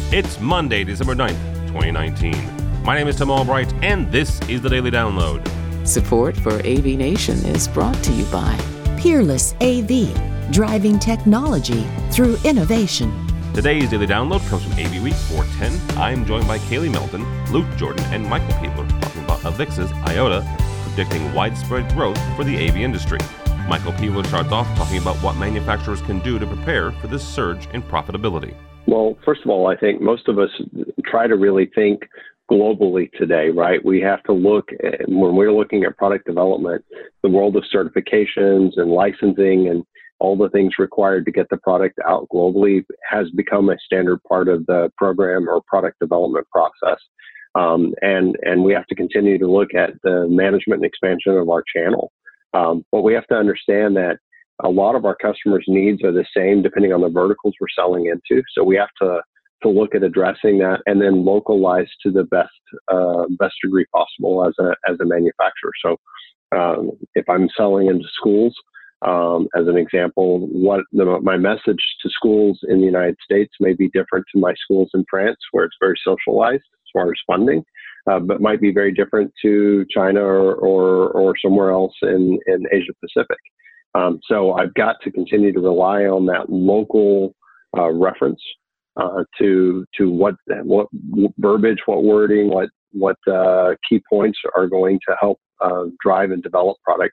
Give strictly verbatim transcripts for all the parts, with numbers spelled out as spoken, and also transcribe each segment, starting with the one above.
It's Monday, December ninth, twenty nineteen. My name is Tim Albright, and this is the Daily Download. Support for A V Nation is brought to you by Peerless A V, driving technology through innovation. Today's Daily Download comes from A V Week four ten. I'm joined by Kaylee Melton, Luke Jordan, and Michael Peebler talking about Avixa's IOTA, predicting widespread growth for the A V industry. Michael Peebler starts off talking about what manufacturers can do to prepare for this surge in profitability. Well, first of all, I think most of us try to really think globally today, right? We have to look at, when we're looking at product development, the world of certifications and licensing and all the things required to get the product out globally has become a standard part of the program or product development process. Um, and, and we have to continue to look at the management and expansion of our channel. Um, but we have to understand that a lot of our customers' needs are the same depending on the verticals we're selling into. So we have to, to look at addressing that and then localize to the best uh, best degree possible as a as a manufacturer. So um, if I'm selling into schools, um, as an example, what the, my message to schools in the United States may be different to my schools in France, where it's very socialized as far as funding. Uh, but might be very different to China or, or, or somewhere else in, in Asia Pacific. Um, so I've got to continue to rely on that local uh, reference uh, to to what what verbiage, what wording, what what uh, key points are going to help uh, drive and develop product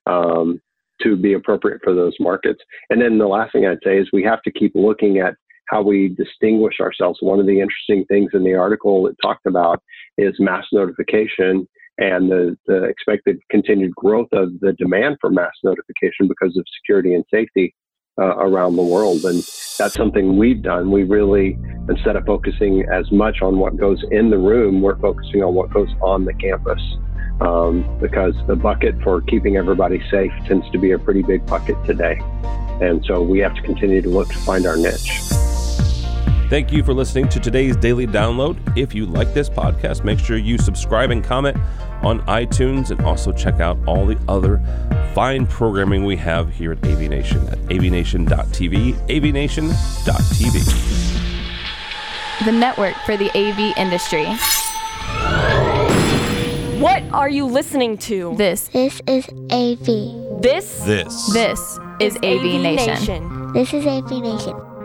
um, to be appropriate for those markets. And then the last thing I'd say is we have to keep looking at how we distinguish ourselves. One of the interesting things in the article it talked about is mass notification and the, the expected continued growth of the demand for mass notification because of security and safety uh, around the world. And that's something we've done. We really, instead of focusing as much on what goes in the room, we're focusing on what goes on the campus um, because the bucket for keeping everybody safe tends to be a pretty big bucket today. And so we have to continue to look to find our niche. Thank you for listening to today's Daily Download. If you like this podcast, make sure you subscribe and comment on iTunes, and also check out all the other fine programming we have here at A V Nation at A V Nation dot T V, A V Nation dot T V. The network for the A V industry. What are you listening to? This. This is A V. This? This. This is A V Nation. This is A V Nation.